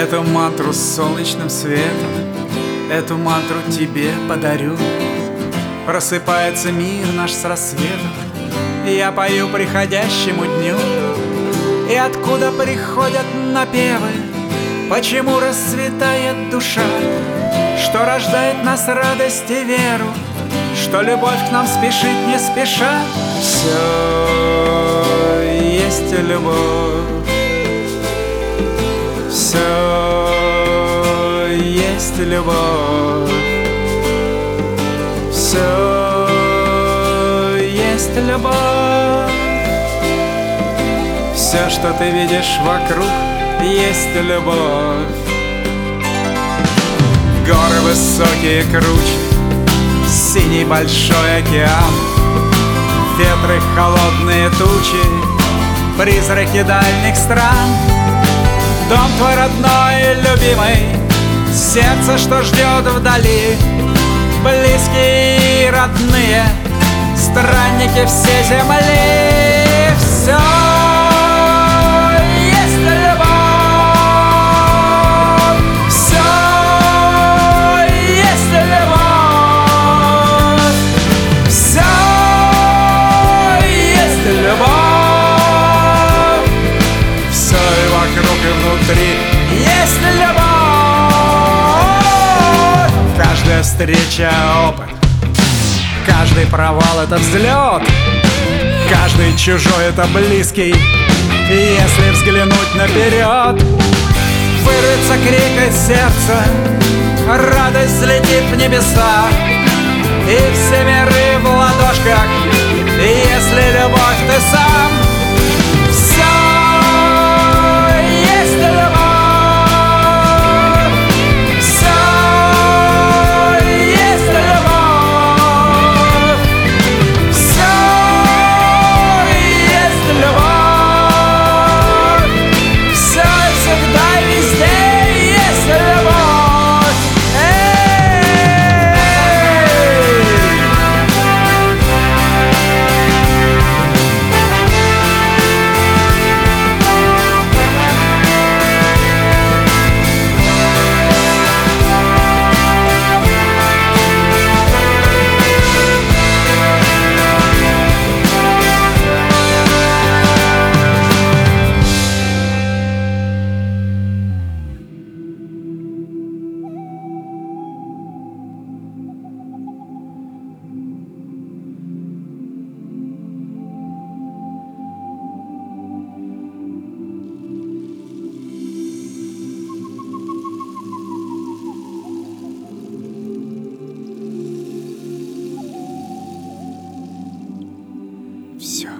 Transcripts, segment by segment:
Эту мантру с солнечным светом, эту мантру тебе подарю. Просыпается мир наш с рассветом, и я пою приходящему дню. И откуда приходят напевы, почему расцветает душа, что рождает нас радость и веру, что любовь к нам спешит не спеша. Все есть любовь, все есть любовь, все есть любовь. Все, что ты видишь вокруг, есть любовь. Горы высокие, круче, синий большой океан, ветры холодные тучи, призраки дальних стран. Дом твой родной, любимый, сердце, что ждет вдали, близкие и родные, странники все земли. Все есть любовь, все есть любовь, все есть любовь, все и вокруг, и внутри есть любовь. Каждая встреча — опыт, каждый провал — это взлет, каждый чужой — это близкий. И если взглянуть наперед, вырвется крик из сердца, радость взлетит в небеса, и все миры в ладошках. И если любовь ты сам, все есть любовь, все есть любовь, все есть любовь, все всегда и везде есть любовь. Все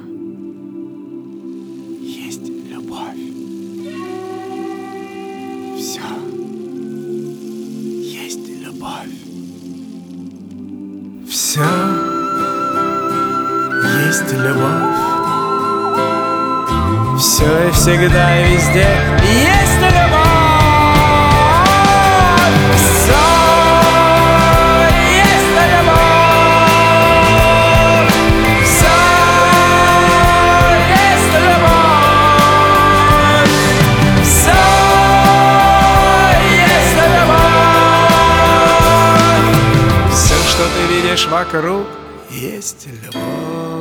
есть любовь, все есть любовь, все есть любовь, все и всегда и везде есть любовь. Вокруг есть любовь.